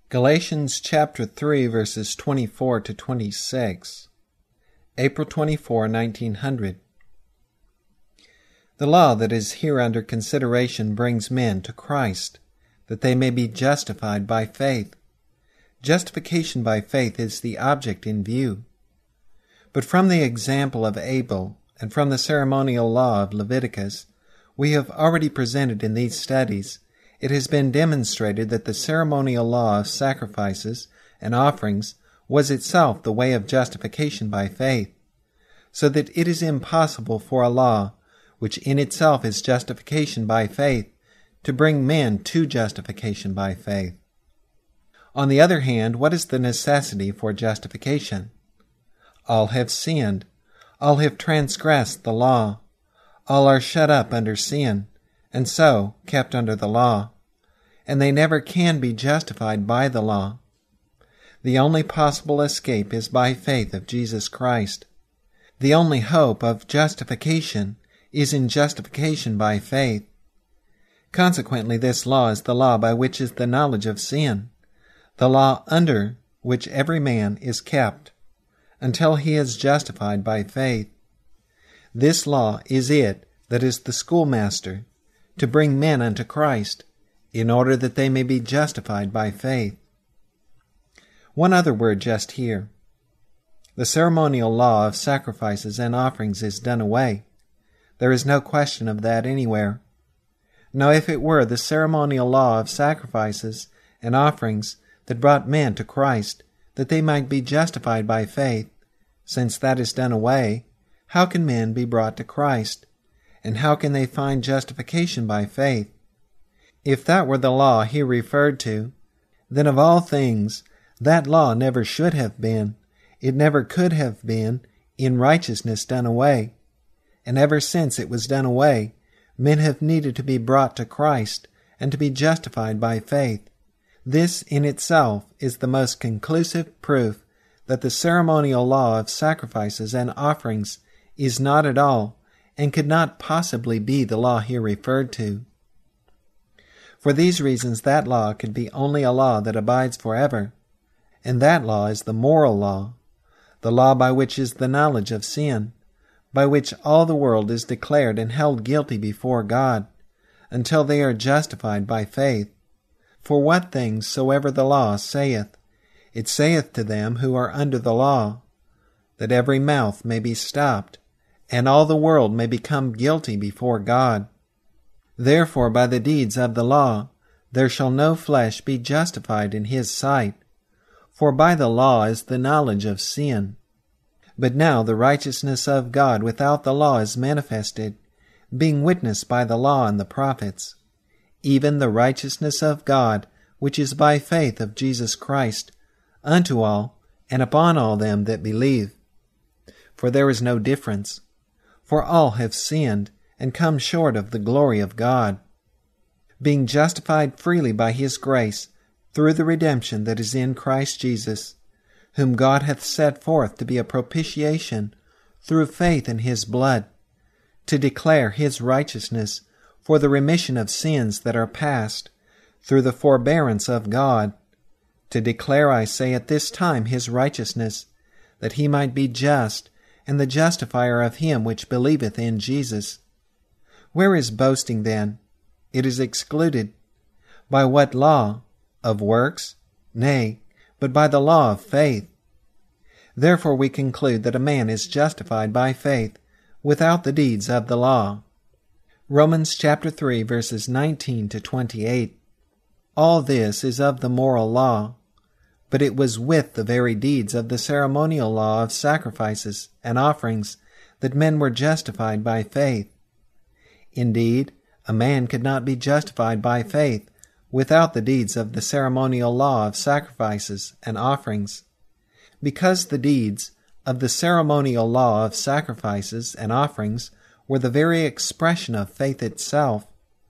Galatians chapter 3, verses 24 to 26. April 24, 1900. The law that is here under consideration brings men to Christ, that they may be justified by faith. Justification by faith is the object in view. But from the example of Abel and from the ceremonial law of Leviticus, we have already presented in these studies, it has been demonstrated that the ceremonial law of sacrifices and offerings was itself the way of justification by faith, so that it is impossible for a law, which in itself is justification by faith, to bring men to justification by faith. On the other hand, what is the necessity for justification? All have sinned, all have transgressed the law, all are shut up under sin, and so kept under the law, and they never can be justified by the law. The only possible escape is by faith of Jesus Christ. The only hope of justification is in justification by faith. Consequently, this law is the law by which is the knowledge of sin, the law under which every man is kept, until he is justified by faith. This law is it that is the schoolmaster, to bring men unto Christ, in order that they may be justified by faith. One other word just here. The ceremonial law of sacrifices and offerings is done away. There is no question of that anywhere. Now, if it were the ceremonial law of sacrifices and offerings that brought men to Christ, that they might be justified by faith, since that is done away, how can men be brought to Christ? And how can they find justification by faith? If that were the law here referred to, then of all things that law never should have been, it never could have been, in righteousness done away. And ever since it was done away, men have needed to be brought to Christ and to be justified by faith. This in itself is the most conclusive proof that the ceremonial law of sacrifices and offerings is not at all and could not possibly be the law here referred to. For these reasons that law could be only a law that abides forever, and that law is the moral law, the law by which is the knowledge of sin, by which all the world is declared and held guilty before God, until they are justified by faith. For what things soever the law saith, it saith to them who are under the law, that every mouth may be stopped, and all the world may become guilty before God. Therefore by the deeds of the law there shall no flesh be justified in his sight, for by the law is the knowledge of sin. But now the righteousness of God without the law is manifested, being witnessed by the law and the prophets, even the righteousness of God, which is by faith of Jesus Christ, unto all and upon all them that believe. For there is no difference, for all have sinned and come short of the glory of God, being justified freely by his grace through the redemption that is in Christ Jesus, whom God hath set forth to be a propitiation through faith in his blood, to declare his righteousness for the remission of sins that are past, through the forbearance of God, to declare, I say, at this time his righteousness, that he might be just, and the justifier of him which believeth in Jesus. Where is boasting then? It is excluded. By what law? Of works? Nay, but by the law of faith. Therefore we conclude that a man is justified by faith without the deeds of the law. Romans chapter 3, verses 19 to 28. All this is of the moral law, but it was with the very deeds of the ceremonial law of sacrifices and offerings that men were justified by faith. Indeed, a man could not be justified by faith without the deeds of the ceremonial law of sacrifices and offerings, because the deeds of the ceremonial law of sacrifices and offerings were the very expression of faith itself.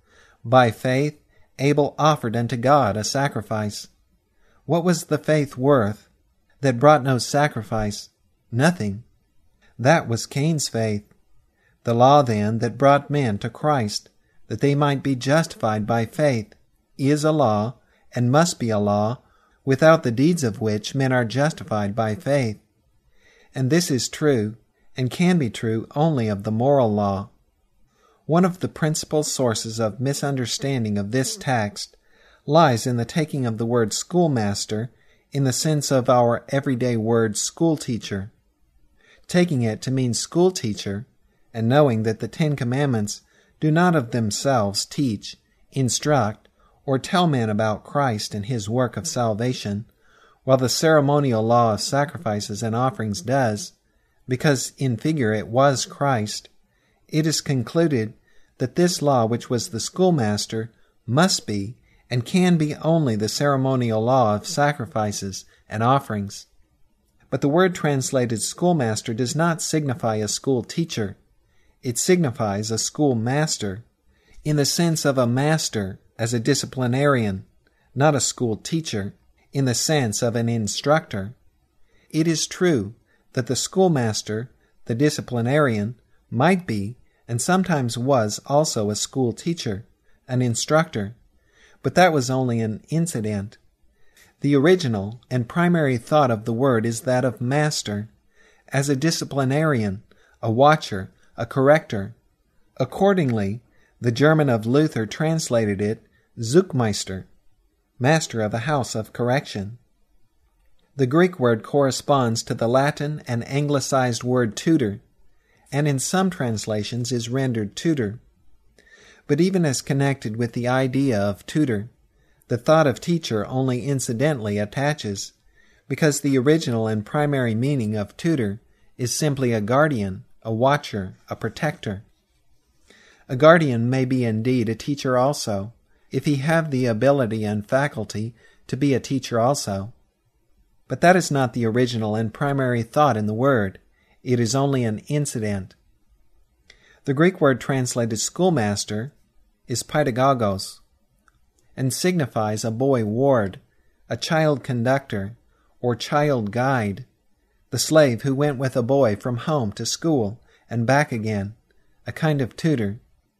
By faith Abel offered unto God a sacrifice. What was the faith worth that brought no sacrifice? Nothing. That was Cain's faith. The law, then, that brought men to Christ, that they might be justified by faith, is a law, and must be a law, without the deeds of which men are justified by faith. And this is true, and can be true only of the moral law. One of the principal sources of misunderstanding of this text lies in the taking of the word schoolmaster in the sense of our everyday word schoolteacher. Taking it to mean schoolteacher, and knowing that the Ten Commandments do not of themselves teach, instruct, or tell men about Christ and his work of salvation, while the ceremonial law of sacrifices and offerings does, because in figure it was Christ, it is concluded that this law which was the schoolmaster must be and can be only the ceremonial law of sacrifices and offerings. But the word translated schoolmaster does not signify a school teacher. It signifies a schoolmaster, in the sense of a master as a disciplinarian, not a school teacher, in the sense of an instructor. It is true that the schoolmaster, the disciplinarian, might be, and sometimes was also a school teacher, an instructor, but that was only an incident. The original and primary thought of the word is that of master, as a disciplinarian, a watcher, a corrector. Accordingly, the German of Luther translated it Zuchtmeister, master of a house of correction. The Greek word corresponds to the Latin and anglicized word tutor, and in some translations is rendered tutor. But even as connected with the idea of tutor, the thought of teacher only incidentally attaches, because the original and primary meaning of tutor is simply a guardian, a watcher, a protector. A guardian may be indeed a teacher also, if he have the ability and faculty to be a teacher also. But that is not the original and primary thought in the word. It is only an incident. The Greek word translated schoolmaster is paidagogos, and signifies a boy ward, a child conductor, or child guide, the slave who went with a boy from home to school and back again, a kind of tutor.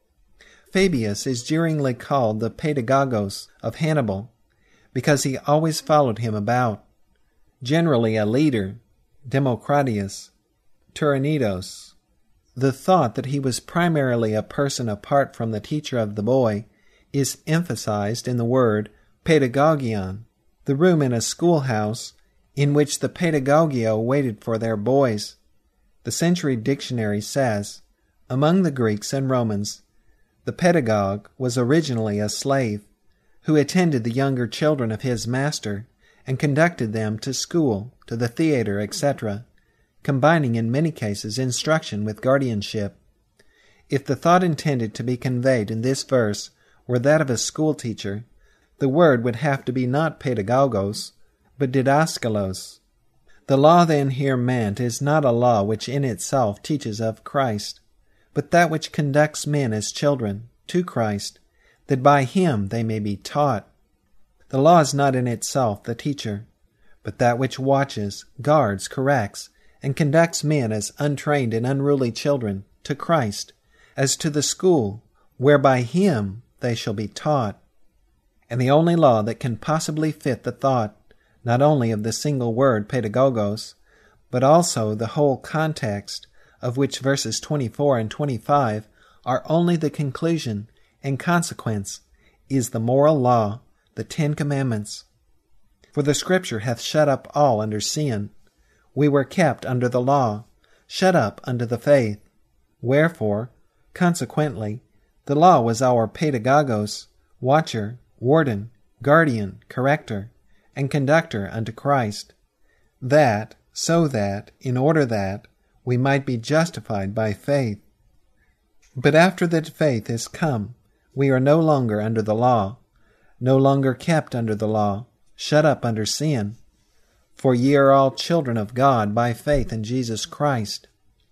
Fabius is jeeringly called the paidagogos of Hannibal, because he always followed him about, generally a leader, Democritus, Turanidos. The thought that he was primarily a person apart from the teacher of the boy is emphasized in the word paedagogion, the room in a schoolhouse in which the paedagogio waited for their boys. The Century Dictionary says, among the Greeks and Romans, the pedagogue was originally a slave, who attended the younger children of his master and conducted them to school, to the theater, etc., combining in many cases instruction with guardianship. If the thought intended to be conveyed in this verse were that of a schoolteacher, the word would have to be not pedagogos, but didaskalos. The law then here meant is not a law which in itself teaches of Christ, but that which conducts men as children to Christ, that by him they may be taught. The law is not in itself the teacher, but that which watches, guards, corrects, and conducts men as untrained and unruly children to Christ, as to the school, where by him they shall be taught. And the only law that can possibly fit the thought, not only of the single word pedagogos, but also the whole context, of which verses 24 and 25 are only the conclusion and consequence, is the moral law, the 10 Commandments. For the Scripture hath shut up all under sin. We were kept under the law, shut up unto the faith. Wherefore, consequently, the law was our pedagogos, watcher, warden, guardian, corrector, and conductor unto Christ, that, so that, in order that, we might be justified by faith. But after that faith is come, we are no longer under the law, no longer kept under the law, shut up under sin. For ye are all children of God by faith in Jesus Christ.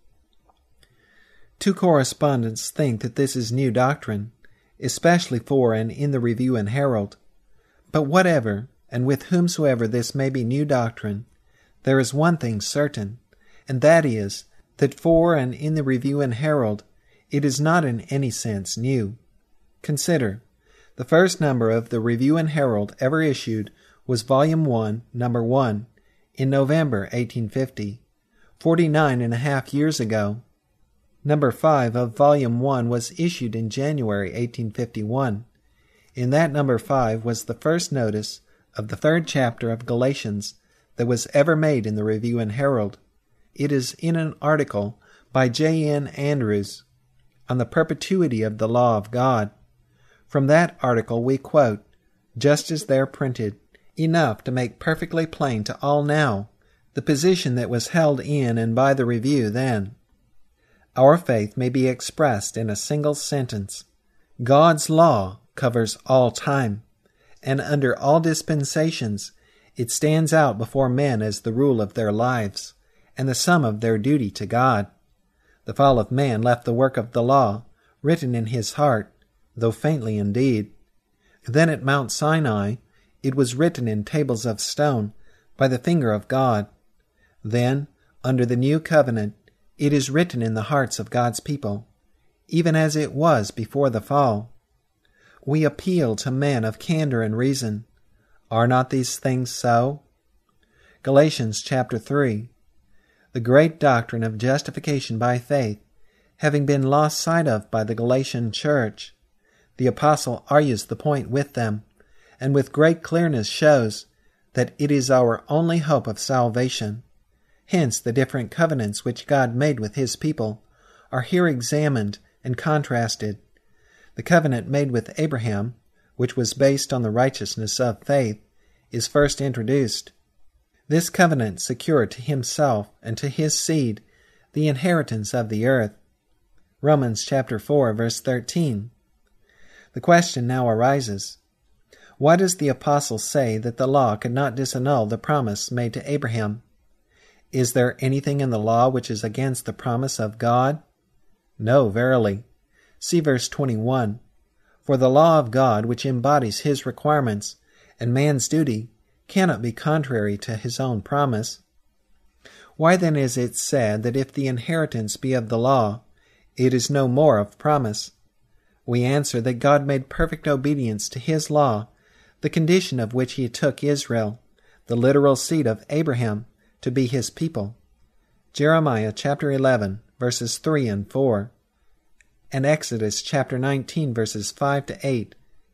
Two correspondents think that this is new doctrine, especially for and in the Review and Herald. But whatever, and with whomsoever this may be new doctrine, there is one thing certain, and that is, that for and in the Review and Herald, it is not in any sense new. Consider, the first number of the Review and Herald ever issued was Volume 1, Number 1, in November 1850, 49 and a half years ago. Number 5 of Volume 1 was issued in January 1851. In that Number 5 was the first notice of the third chapter of Galatians that was ever made in the Review and Herald. It is in an article by J.N. Andrews on the perpetuity of the law of God. From that article we quote, just as there printed, enough to make perfectly plain to all now the position that was held in and by the Review then. Our faith may be expressed in a single sentence. God's law covers all time, and under all dispensations it stands out before men as the rule of their lives and the sum of their duty to God. The fall of man left the work of the law written in his heart, though faintly indeed. Then at Mount Sinai it was written in tables of stone by the finger of God. Then, under the new covenant, it is written in the hearts of God's people, even as it was before the fall. We appeal to men of candor and reason. Are not these things so? Galatians chapter 3. The great doctrine of justification by faith, having been lost sight of by the Galatian church, the apostle argues the point with them, and with great clearness shows that it is our only hope of salvation. Hence the different covenants which God made with his people are here examined and contrasted. The covenant made with Abraham, which was based on the righteousness of faith, is first introduced. This covenant secured to himself and to his seed the inheritance of the earth. Romans chapter 4, verse 13. The question now arises, why does the apostle say that the law could not disannul the promise made to Abraham? Is there anything in the law which is against the promise of God? No, verily. See verse 21. For the law of God, which embodies his requirements and man's duty, cannot be contrary to his own promise. Why then is it said that if the inheritance be of the law, it is no more of promise? We answer that God made perfect obedience to his law, the condition of which he took Israel, the literal seed of Abraham, to be his people. Jeremiah chapter 11, verses 3 and 4, and Exodus chapter 19, verses 5 to 8,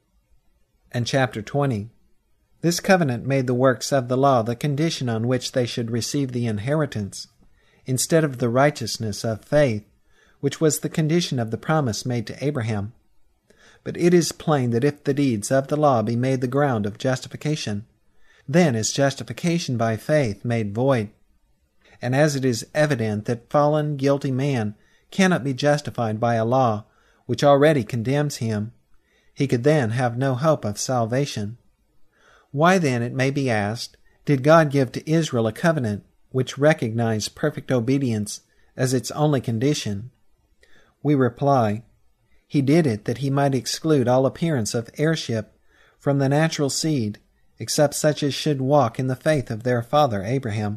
and chapter 20. This covenant made the works of the law the condition on which they should receive the inheritance, instead of the righteousness of faith, which was the condition of the promise made to Abraham. But it is plain that if the deeds of the law be made the ground of justification, then is justification by faith made void. And as it is evident that fallen, guilty man cannot be justified by a law which already condemns him, he could then have no hope of salvation. Why then, it may be asked, did God give to Israel a covenant which recognized perfect obedience as its only condition? We reply, he did it that he might exclude all appearance of heirship from the natural seed, except such as should walk in the faith of their father Abraham.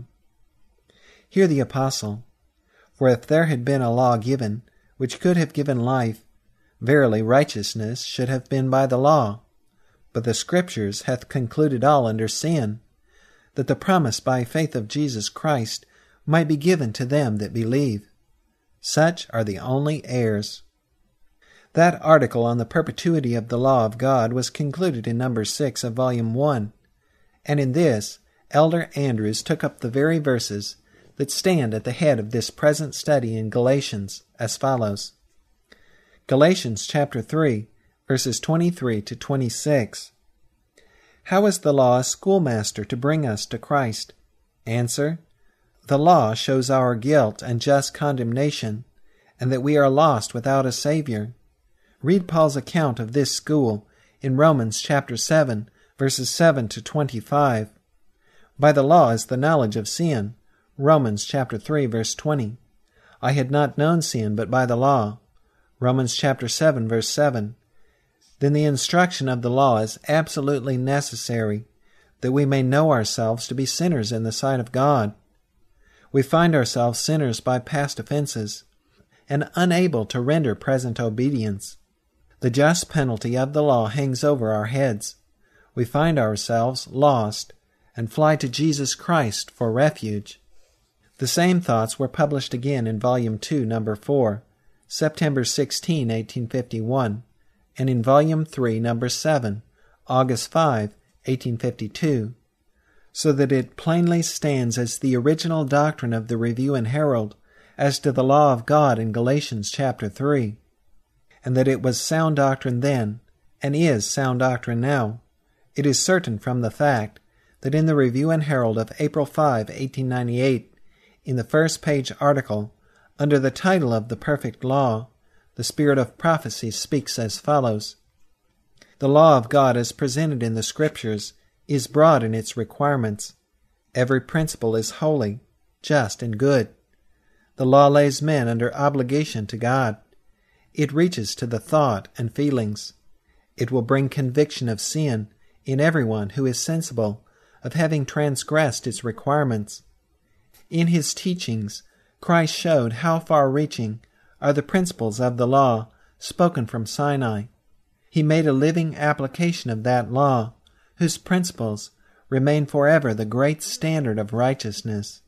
Hear the apostle, for if there had been a law given, which could have given life, verily righteousness should have been by the law. But the Scriptures hath concluded all under sin, that the promise by faith of Jesus Christ might be given to them that believe. Such are the only heirs. That article on the perpetuity of the law of God was concluded in number 6 of volume 1, and in this Elder Andrews took up the very verses that stand at the head of this present study in Galatians as follows. Galatians chapter 3, verses 23 to 26. How is the law a schoolmaster to bring us to Christ? Answer, the law shows our guilt and just condemnation, and that we are lost without a Savior. Read Paul's account of this school in Romans chapter 7, verses 7 to 25. By the law is the knowledge of sin. Romans chapter 3, verse 20. I had not known sin but by the law. Romans chapter 7, verse 7. Then the instruction of the law is absolutely necessary, that we may know ourselves to be sinners in the sight of God. We find ourselves sinners by past offenses, and unable to render present obedience. The just penalty of the law hangs over our heads. we find ourselves lost and fly to Jesus Christ for refuge. The same thoughts were published again in Volume 2, Number 4, September 16, 1851, and in Volume 3, Number 7, August 5, 1852, so that it plainly stands as the original doctrine of the Review and Herald as to the law of God in Galatians chapter 3, and that it was sound doctrine then, and is sound doctrine now. It is certain from the fact that in the Review and Herald of April 5, 1898, in the first page article, under the title of the Perfect Law, the Spirit of Prophecy speaks as follows: The law of God as presented in the Scriptures is broad in its requirements. Every principle is holy, just, and good. The law lays men under obligation to God. It reaches to the thought and feelings. It will bring conviction of sin in everyone who is sensible of having transgressed its requirements. In his teachings, Christ showed how far-reaching are the principles of the law spoken from Sinai. He made a living application of that law, whose principles remain forever the great standard of righteousness.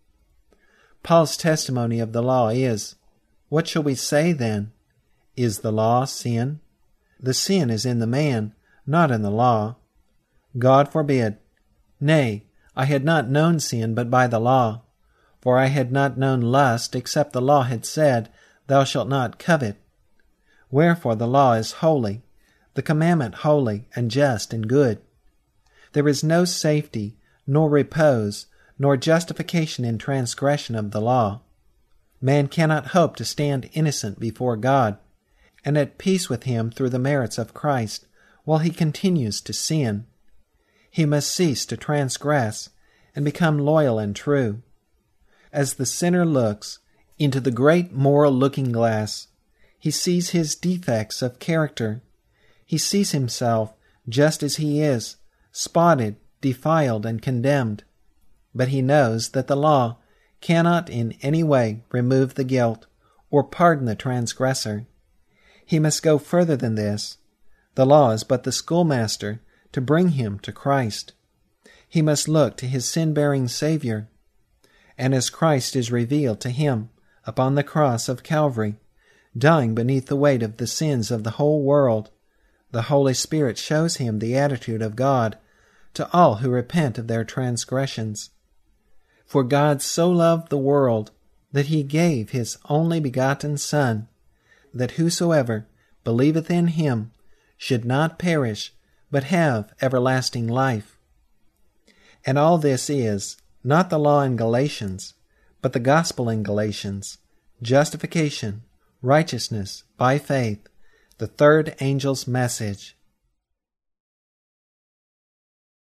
Paul's testimony of the law is, what shall we say then? Is the law sin? The sin is in the man, not in the law. God forbid. Nay, I had not known sin but by the law. For I had not known lust, except the law had said, Thou shalt not covet. Wherefore the law is holy, the commandment holy, and just, and good. There is no safety, nor repose, nor justification in transgression of the law. Man cannot hope to stand innocent before God, and at peace with him through the merits of Christ, while he continues to sin. He must cease to transgress, and become loyal and true. As the sinner looks into the great moral looking-glass, he sees his defects of character. He sees himself just as he is, spotted, defiled, and condemned. But he knows that the law cannot in any way remove the guilt or pardon the transgressor. He must go further than this. The law is but the schoolmaster to bring him to Christ. He must look to his sin-bearing Savior. And as Christ is revealed to him upon the cross of Calvary, dying beneath the weight of the sins of the whole world, the Holy Spirit shows him the attitude of God to all who repent of their transgressions. For God so loved the world that he gave his only begotten Son, that whosoever believeth in him should not perish, but have everlasting life. And all this is not the law in Galatians, but the gospel in Galatians, justification, righteousness by faith, the third angel's message.